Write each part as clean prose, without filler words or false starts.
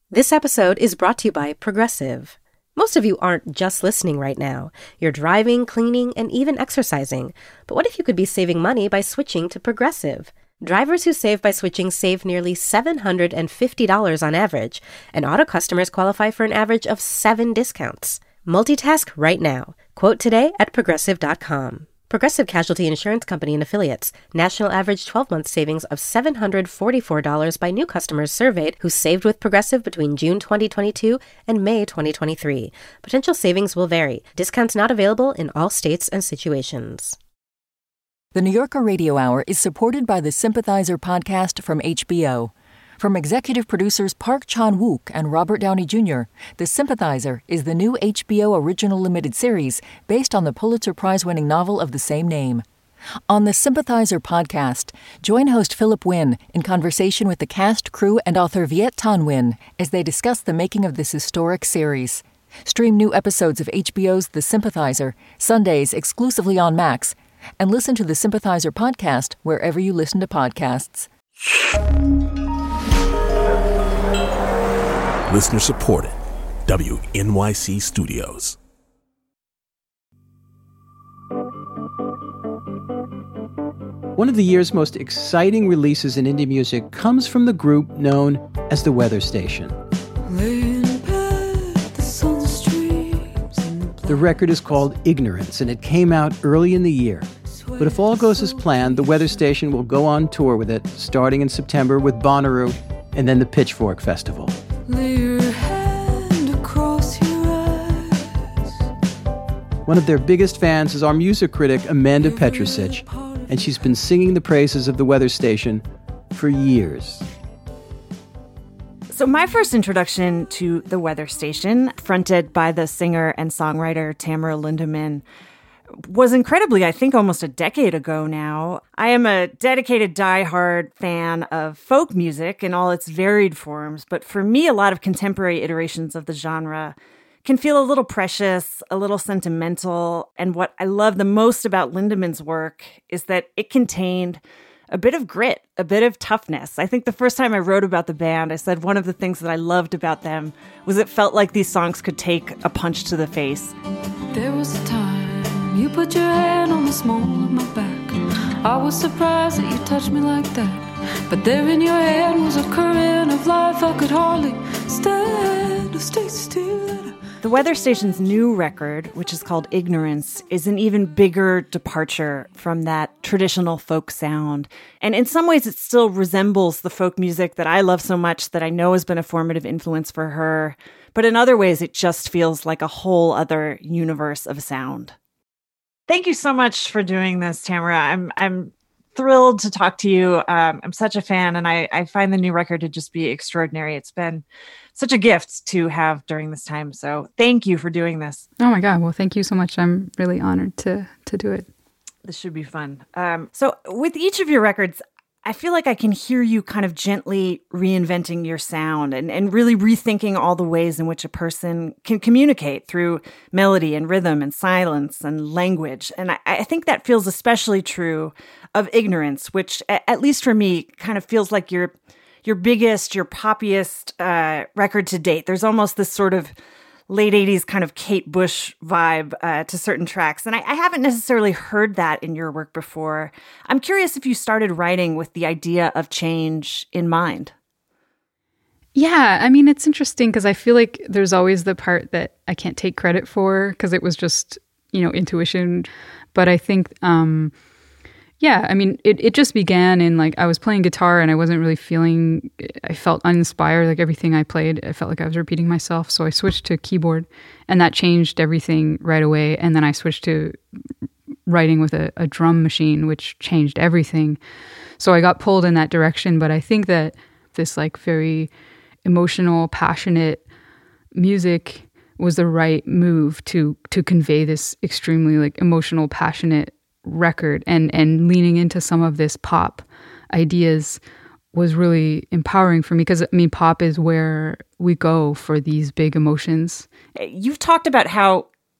This episode is brought to you by Progressive. Most of you aren't just listening right now. You're driving, cleaning, and even exercising. But what if you could be saving money by switching to Progressive? Drivers who save by switching save nearly $750 on average, and auto customers qualify for an average of 7 discounts. Multitask right now. Quote today at Progressive.com. Progressive Casualty Insurance Company and Affiliates. National average 12-month savings of $744 by new customers surveyed who saved with Progressive between June 2022 and May 2023. Potential savings will vary. Discounts not available in all states and situations. The New Yorker Radio Hour is supported by the Sympathizer podcast from HBO. From executive producers Park Chan-wook and Robert Downey Jr., The Sympathizer is the new HBO original limited series based on the Pulitzer Prize-winning novel of the same name. On the Sympathizer podcast, join host Philip Wynn in conversation with the cast, crew, and author Viet Thanh Nguyen as they discuss the making of this historic series. Stream new episodes of HBO's The Sympathizer, Sundays exclusively on Max, and listen to the Sympathizer podcast wherever you listen to podcasts. Listener supported. WNYC Studios. One of the year's most exciting releases in indie music comes from the group known as The Weather Station. The record is called Ignorance, and it came out early in the year. But if all goes as planned, The Weather Station will go on tour with it, starting in September with Bonnaroo and then the Pitchfork Festival. Lay your hand across your eyes. One of their biggest fans is our music critic, Amanda Petrusich, and she's been singing the praises of The Weather Station for years. So my first introduction to The Weather Station, fronted by the singer and songwriter Tamara Lindemann, was incredibly, I think, almost a decade ago now. I am a dedicated diehard fan of folk music in all its varied forms, but for me, a lot of contemporary iterations of the genre can feel a little precious, a little sentimental, and what I love the most about Lindemann's work is that it contained a bit of grit, a bit of toughness. I think the first time I wrote about the band, I said one of the things that I loved about them was it felt like these songs could take a punch to the face. There was a time you put your hand on the small of my back. I was surprised that you touched me like that. But there in your hand was a current of life I could hardly stand or stay still. The Weather Station's new record, which is called Ignorance, is an even bigger departure from that traditional folk sound. And in some ways, it still resembles the folk music that I love so much that I know has been a formative influence for her. But in other ways, it just feels like a whole other universe of sound. Thank you so much for doing this, Tamara. I'm thrilled to talk to you. I'm such a fan, and I find the new record to just be extraordinary. It's been such a gift to have during this time. So thank you for doing this. Oh my God. Well, thank you so much. I'm really honored to do it. This should be fun. So with each of your records, I feel like I can hear you kind of gently reinventing your sound and really rethinking all the ways in which a person can communicate through melody and rhythm and silence and language. And I think that feels especially true of Ignorance, which, at least for me, kind of feels like your biggest, your poppiest record to date. There's almost this sort of late 80s kind of Kate Bush vibe to certain tracks. And I haven't necessarily heard that in your work before. I'm curious if you started writing with the idea of change in mind. Yeah, I mean, it's interesting because I feel like there's always the part that I can't take credit for because it was just, intuition. But I think, yeah, I mean, it just began in I was playing guitar and I wasn't really I felt uninspired. Like everything I played, I felt like I was repeating myself. So I switched to keyboard and that changed everything right away. And then I switched to writing with a drum machine, which changed everything. So I got pulled in that direction. But I think that this very emotional, passionate music was the right move to convey this extremely emotional, passionate record, and leaning into some of this pop ideas was really empowering for me because pop is where we go for these big emotions. You've talked about how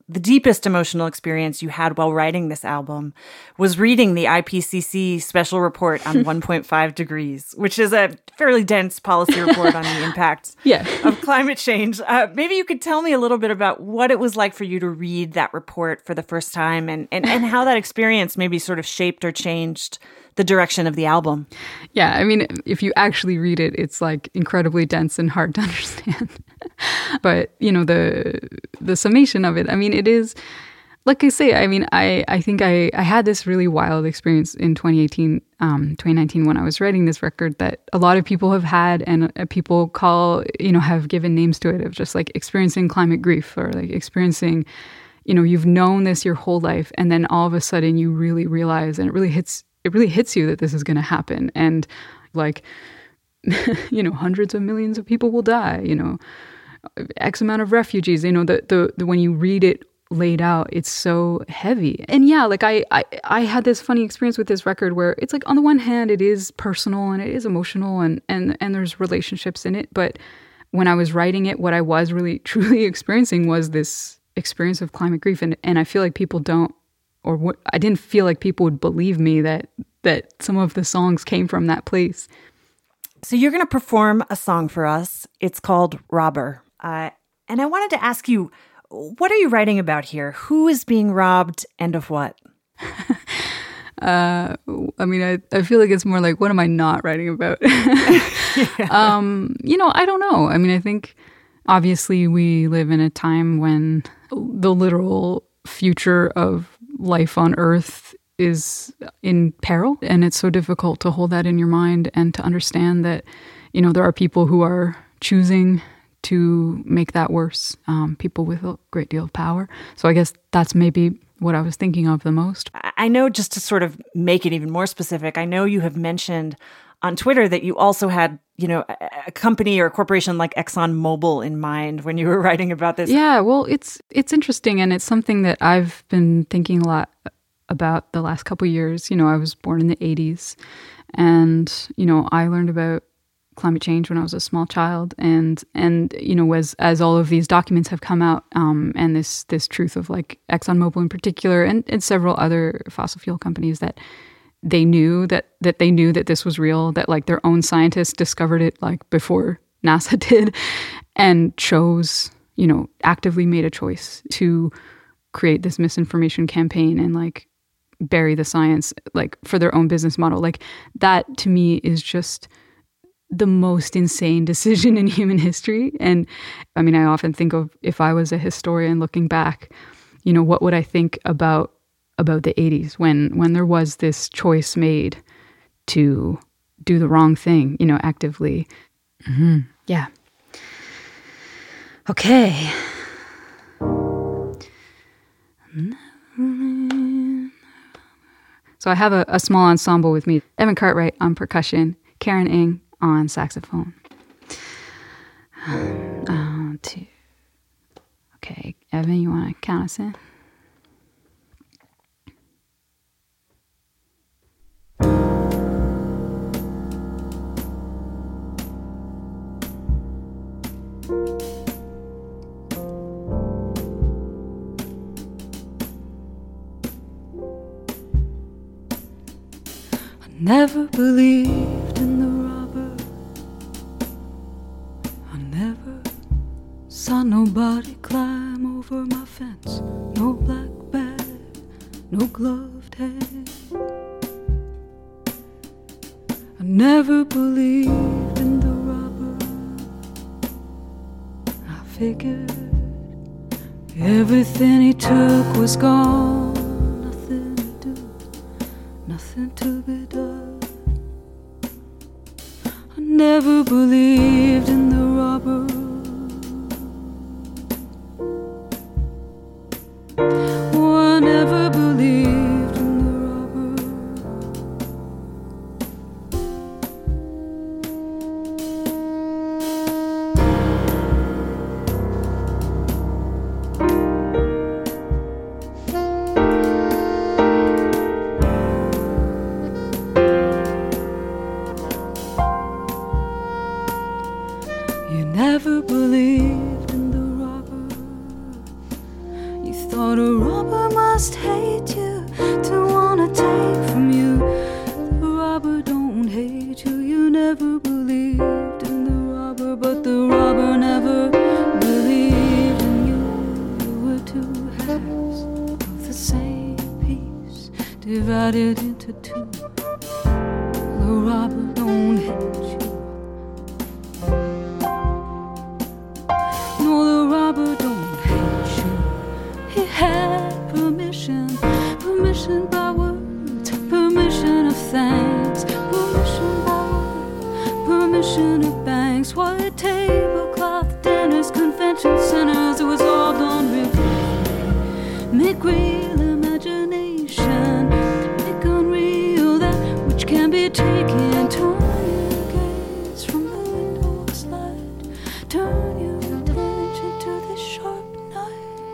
the deepest emotional experience you had while writing this album was reading the IPCC special report on 1.5 degrees, which is a fairly dense policy report on the impacts of climate change. Maybe you could tell me a little bit about what it was like for you to read that report for the first time and how that experience maybe sort of shaped or changed the direction of the album. Yeah, I mean, if you actually read it, it's like incredibly dense and hard to understand. But, you know, the summation of it, I mean, it is, like I say, I mean, I think I had this really wild experience in 2019 when I was writing this record that a lot of people have had, and people call, you know, have given names to it, of just like experiencing climate grief, or like experiencing, you know, you've known this your whole life, and then all of a sudden you really realize, and it really hits you that this is going to happen. And like, you know, hundreds of millions of people will die, you know, X amount of refugees, you know, the when you read it laid out, it's so heavy. And yeah, like I had this funny experience with this record where it's like, on the one hand, it is personal and it is emotional and there's relationships in it. But when I was writing it, what I was really truly experiencing was this experience of climate grief. And I feel like people don't, or what, I didn't feel like people would believe me that some of the songs came from that place. So you're going to perform a song for us. It's called Robber. And I wanted to ask you, what are you writing about here? Who is being robbed and of what? I mean, I feel like it's more like, what am I not writing about? Yeah. You know, I don't know. I mean, I think obviously we live in a time when the literal future of life on Earth is in peril. And it's so difficult to hold that in your mind and to understand that, you know, there are people who are choosing to make that worse, people with a great deal of power. So I guess that's maybe what I was thinking of the most. I know, just to sort of make it even more specific, I know you have mentioned on Twitter that you also had, you know, a company or a corporation like ExxonMobil in mind when you were writing about this. Yeah, well, it's interesting, and it's something that I've been thinking a lot about the last couple of years. You know, I was born in the 80s, and, you know, I learned about climate change when I was a small child, and you know, as all of these documents have come out, and this truth of like ExxonMobil in particular, and several other fossil fuel companies, that they knew that this was real, that like their own scientists discovered it like before NASA did, and chose, you know, actively made a choice to create this misinformation campaign and like bury the science like for their own business model. Like that to me is just the most insane decision in human history. And I mean, I often think of, if I was a historian looking back, you know, what would I think about the 80s when there was this choice made to do the wrong thing, you know, actively. Mm-hmm. Yeah. Okay. So I have a small ensemble with me. Evan Cartwright on percussion, Karen Ng on saxophone. 2. Okay, Evan, you want to count us in? Never believed in the robber. I never saw nobody climb over my fence. No black bag, no gloved hand. I never believed in the robber. I figured everything he took was gone. Nothing to do, nothing to be done. I never believed in the robber. Oh, I never believed in the robber. You never believed in the robber. You thought What a robber must hate you to wanna take from you. The robber don't hate you. You never believed in the robber, but the robber never believed in you. You were two halves of the same piece, divided into two. The robber don't hate you. No, the robber don't hate you. He had permission by words, permission of thanks, permission by words, permission of banks, white tablecloth dinners, convention centers. It was all done real. Make real imagination, make unreal that which can be taken. Turn your gaze from the window's light, turn your attention to this sharp night.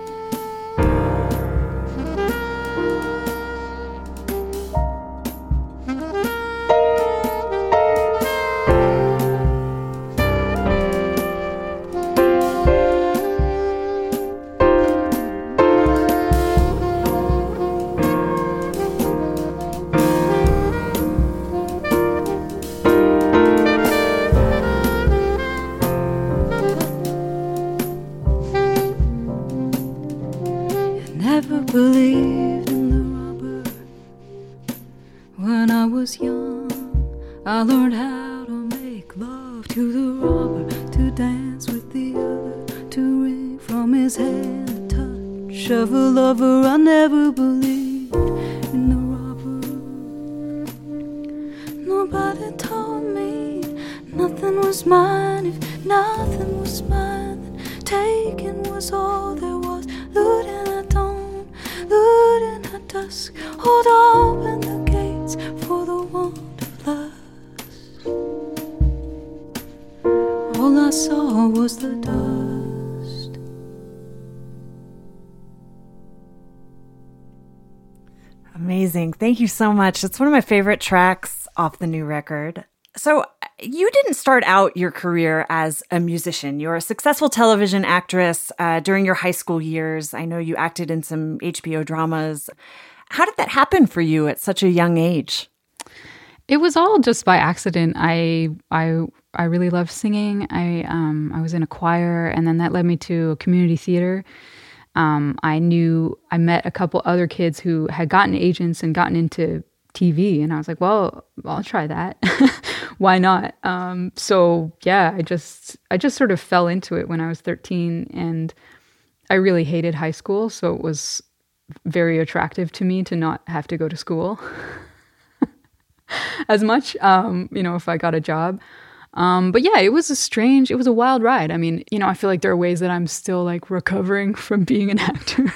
Never believed in the robber. When I was young, I learned how to make love to the robber, to dance with the other, to wring from his hand the touch of a lover. I never believed in the robber. Nobody told me nothing was mine. If nothing was mine, then taken was all there was. Looting at dawn, looting at dusk, hold open the gates for the want of lust. All I saw was the dust. Amazing. Thank you so much. It's one of my favorite tracks off the new record. So you didn't start out your career as a musician. You're a successful television actress during your high school years. I know you acted in some HBO dramas. How did that happen for you at such a young age? It was all just by accident. I really loved singing. I was in a choir, and then that led me to a community theater. I met a couple other kids who had gotten agents and gotten into TV, and I was like, well, I'll try that. Why not? So yeah, I just sort of fell into it when I was 13, and I really hated high school. So it was very attractive to me to not have to go to school as much, if I got a job. But yeah, it was a wild ride. I mean, I feel like there are ways that I'm still like recovering from being an actor.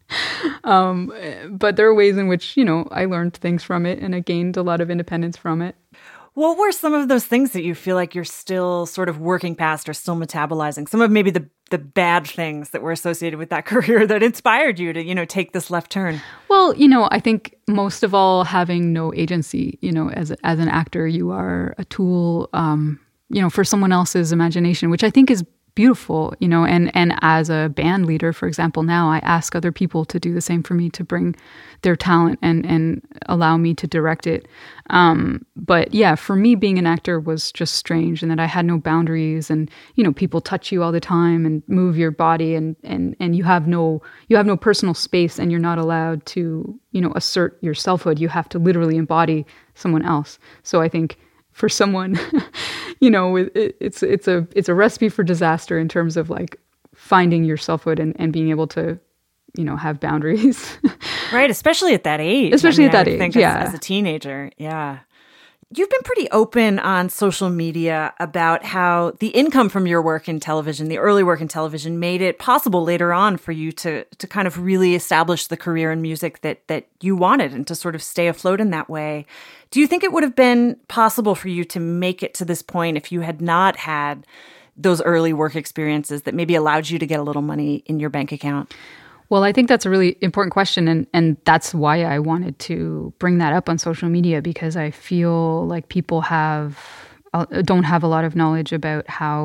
But there are ways in which, I learned things from it and I gained a lot of independence from it. What were some of those things that you feel like you're still sort of working past or still metabolizing? Some of maybe the bad things that were associated with that career that inspired you to, take this left turn? Well, I think most of all, having no agency, as an actor, you are a tool, for someone else's imagination, which I think is beautiful, and as a band leader, for example, now I ask other people to do the same for me, to bring their talent and allow me to direct it. But yeah, for me, being an actor was just strange, and that I had no boundaries, and, people touch you all the time and move your body, and you have no personal space, and you're not allowed to, assert your selfhood. You have to literally embody someone else. So I think for someone, it's a recipe for disaster in terms of like finding your selfhood and being able to, have boundaries. Right, especially at that age. Especially at that age, yeah. As a teenager, yeah. You've been pretty open on social media about how the income from your work in television, the early work in television, made it possible later on for you to kind of really establish the career in music that you wanted and to sort of stay afloat in that way. Do you think it would have been possible for you to make it to this point if you had not had those early work experiences that maybe allowed you to get a little money in your bank account? Well, I think that's a really important question, and that's why I wanted to bring that up on social media, because I feel like people don't have a lot of knowledge about how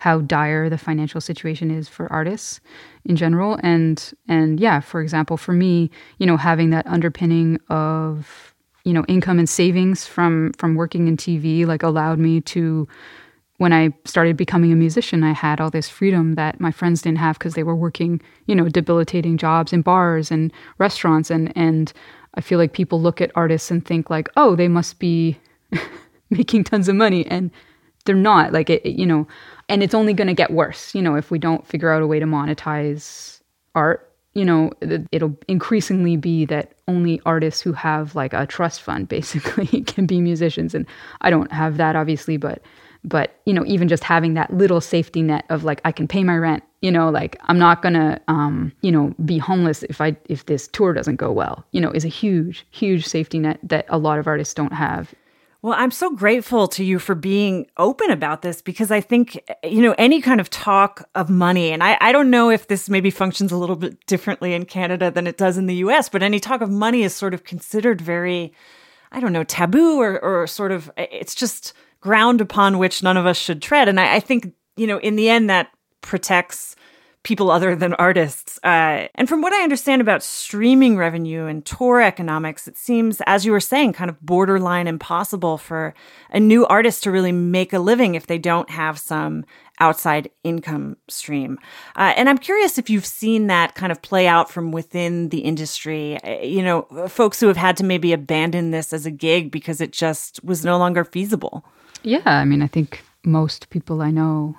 how dire the financial situation is for artists in general. And yeah, for example, for me, having that underpinning of, income and savings from working in TV, like allowed me to, when I started becoming a musician, I had all this freedom that my friends didn't have because they were working, debilitating jobs in bars and restaurants. And I feel like people look at artists and think like, oh, they must be making tons of money. And they're not, like, and it's only going to get worse, if we don't figure out a way to monetize art. It'll increasingly be that only artists who have like a trust fund basically can be musicians. And I don't have that, obviously, but even just having that little safety net of like, I can pay my rent, like I'm not gonna, be homeless if this tour doesn't go well, is a huge, huge safety net that a lot of artists don't have. Well, I'm so grateful to you for being open about this, because I think, any kind of talk of money, and I don't know if this maybe functions a little bit differently in Canada than it does in the US, but any talk of money is sort of considered very, I don't know, taboo or sort of, it's just ground upon which none of us should tread. And I think, in the end, that protects people other than artists. And from what I understand about streaming revenue and tour economics, it seems, as you were saying, kind of borderline impossible for a new artist to really make a living if they don't have some outside income stream. And I'm curious if you've seen that kind of play out from within the industry, folks who have had to maybe abandon this as a gig because it just was no longer feasible. Yeah, I think most people I know,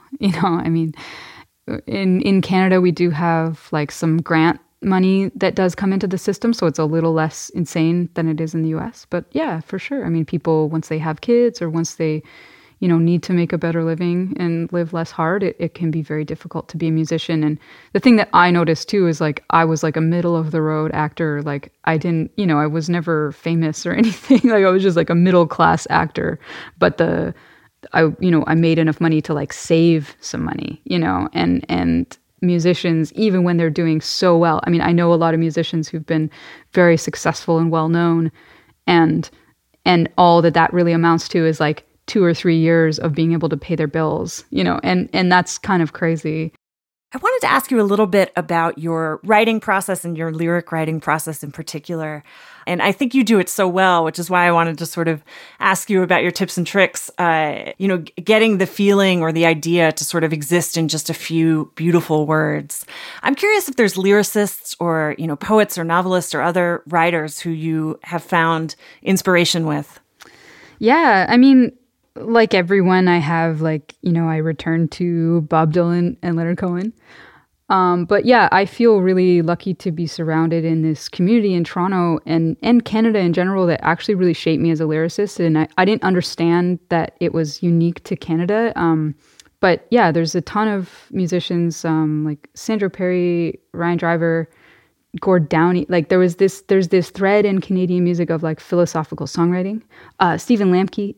in Canada, we do have like some grant money that does come into the system, so it's a little less insane than it is in the US. But yeah, for sure. People, once they have kids or once they, need to make a better living and live less hard, it can be very difficult to be a musician. And the thing that I noticed too is like, I was like a middle of the road actor. Like I didn't, I was never famous or anything. Like I was just like a middle class actor. But I made enough money to like save some money, and musicians, even when they're doing so well. I know a lot of musicians who've been very successful and well known, and all that really amounts to is like 2 or 3 years of being able to pay their bills, and that's kind of crazy. I wanted to ask you a little bit about your writing process and your lyric writing process in particular. And I think you do it so well, which is why I wanted to sort of ask you about your tips and tricks, getting the feeling or the idea to sort of exist in just a few beautiful words. I'm curious if there's lyricists or, poets or novelists or other writers who you have found inspiration with. Yeah, like everyone, I have I return to Bob Dylan and Leonard Cohen. But yeah, I feel really lucky to be surrounded in this community in Toronto and Canada in general that actually really shaped me as a lyricist. And I didn't understand that it was unique to Canada. But yeah, there's a ton of musicians like Sandra Perry, Ryan Driver, Gord Downie. Like there's this thread in Canadian music of like philosophical songwriting. Stephen Lamke.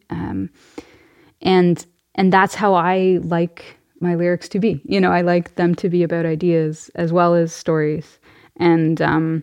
And that's how I like my lyrics to be. I like them to be about ideas as well as stories. And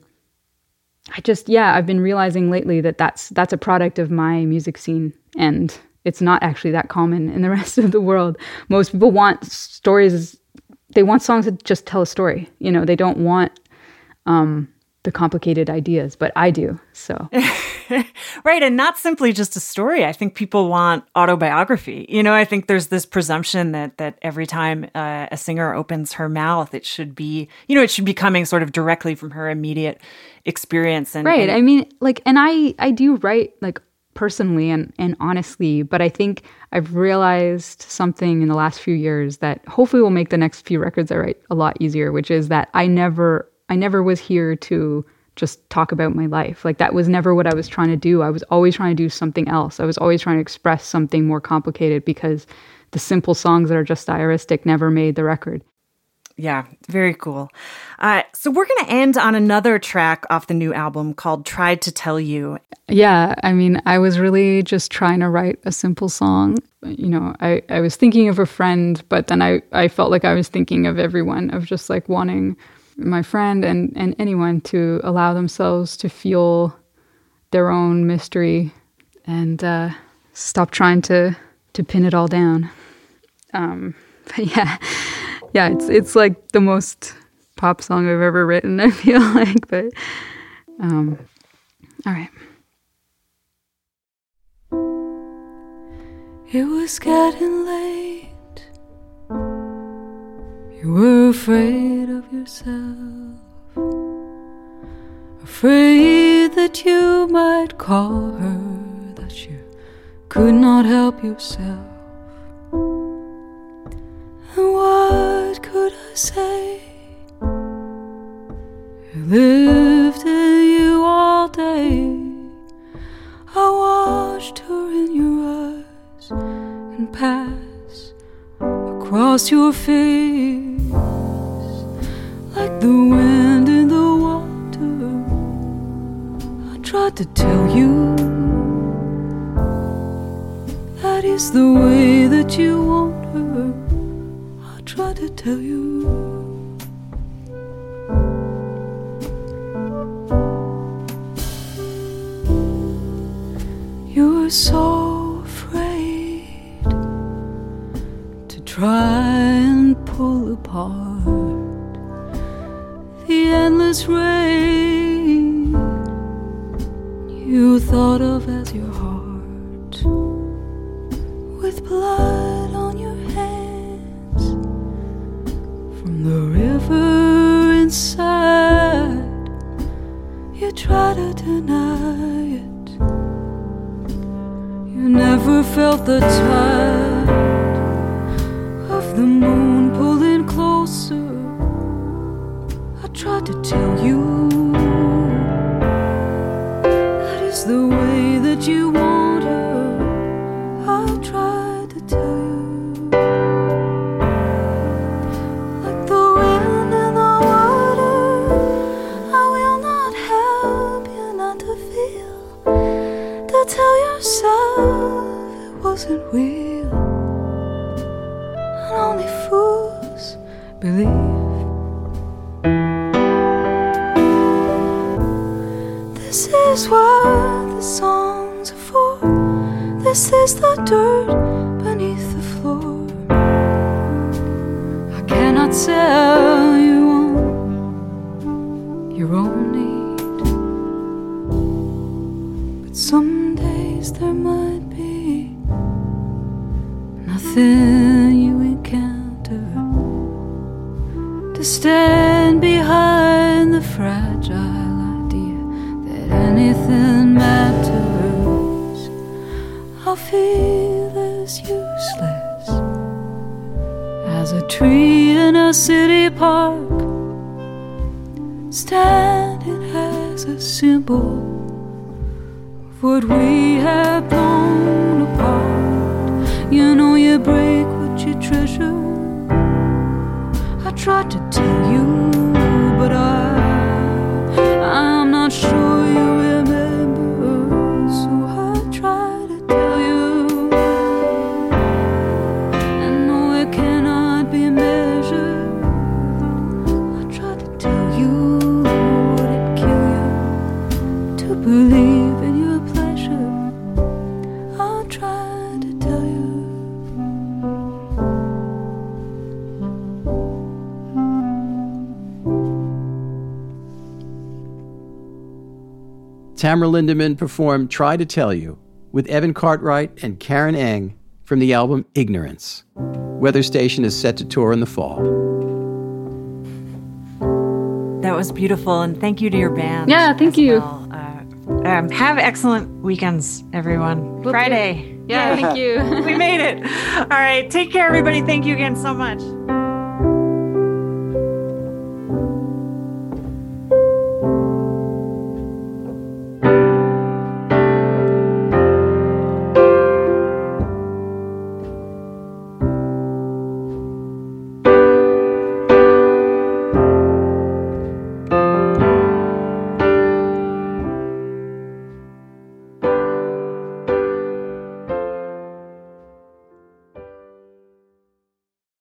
I've been realizing lately that that's a product of my music scene, and it's not actually that common in the rest of the world. Most people want stories. They want songs that just tell a story. They don't want the complicated ideas, but I do. So. Right. And not simply just a story. I think people want autobiography. I think there's this presumption that every time a singer opens her mouth, it should be, it should be coming sort of directly from her immediate experience. And, right. And I do write like personally and honestly, but I think I've realized something in the last few years that hopefully will make the next few records I write a lot easier, which is that I never was here to just talk about my life. Like that was never what I was trying to do. I was always trying to do something else. I was always trying to express something more complicated because the simple songs that are just stylistic never made the record. Yeah, very cool. So we're going to end on another track off the new album called Tried to Tell You. Yeah, I was really just trying to write a simple song. I was thinking of a friend, but then I felt like I was thinking of everyone, of just like wanting my friend and anyone to allow themselves to feel their own mystery and stop trying to pin it all down. But yeah, it's like the most pop song I've ever written, I feel like. But all right. It was getting late. You were afraid of yourself, afraid that you might call her, that you could not help yourself. And what could I say? I lived in you all day. I watched her in your eyes and pass across your face like the wind in the water. I tried to tell you that is the way that you want her. I tried to tell you. You were so afraid to try and pull apart the endless rain you thought of as your heart, with blood on your hands from the river inside. You try to deny it. You never felt the tide of the moon pulling closer. I tried to tell you that is the way that you want her. I tried to tell you, like the wind in the water, I will not help you not to feel, to tell yourself it wasn't real. And only fools believe. This is what the songs are for. This is the dirt beneath the floor. I cannot sell you on your own need, but some days there might be nothing you encounter to stand behind the fragile idea that anything matters. I'll feel as useless as a tree in a city park, standing as a symbol of what we have blown apart. You know you break what you treasure. I tried to tell you, but I'm not sure you remember. So I tried to tell you. I know it cannot be measured. I tried to tell you, would it kill you to believe in your pleasure? I tried to tell you. Tamara Lindemann performed Try to Tell You with Evan Cartwright and Karen Eng from the album Ignorance. Weather Station is set to tour in the fall. That was beautiful, and thank you to your band. Yeah, thank you. Well. Have excellent weekends, everyone. Will Friday. do. Yeah, thank you. We made it. All right, take care, everybody. Thank you again so much.